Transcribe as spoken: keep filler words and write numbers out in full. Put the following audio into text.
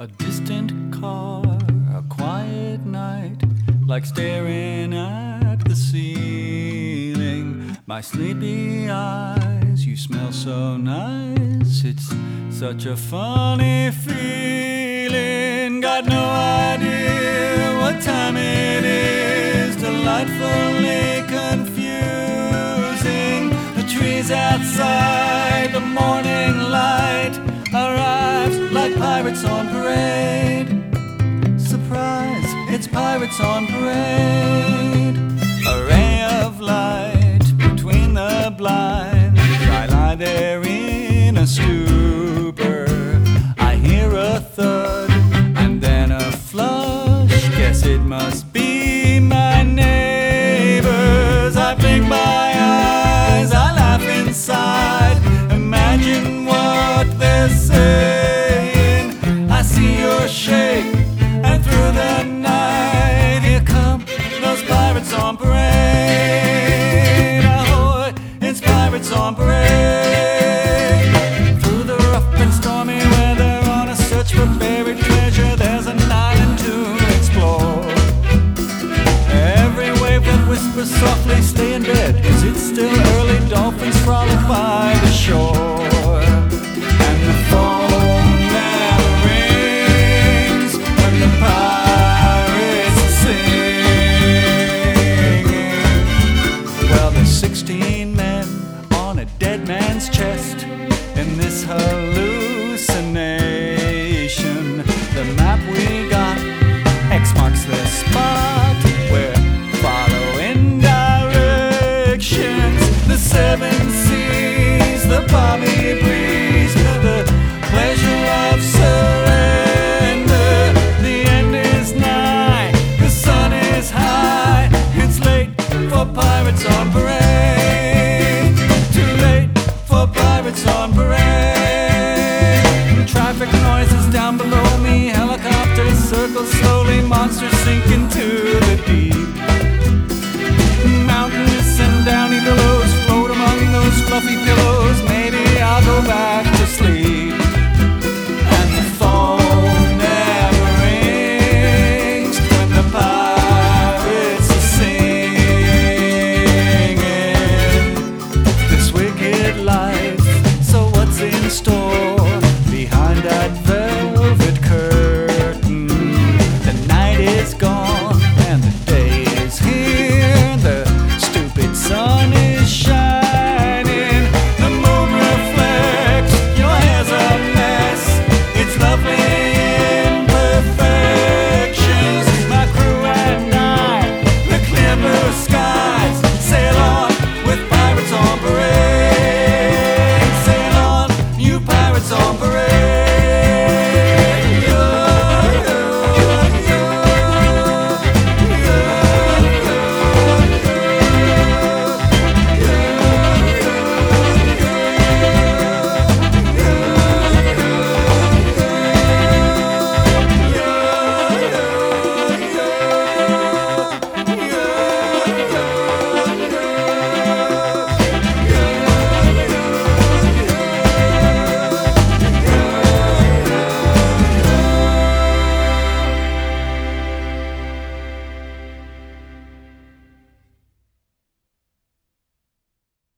A distant car, a quiet night, like staring at the ceiling. My sleepy eyes, you smell so nice. It's such a funny feeling. Got no idea what time it is. Delightfully confusing. The trees outside, the morning light arrives like pirates on parade. Surprise, it's pirates on parade. A ray of light between the blinds. I lie there in a stupor. I hear a thud and then a flush. Guess it must be my neighbors. I blink my eyes, I laugh inside. Imagine what they're saying. I see your shape, and through the night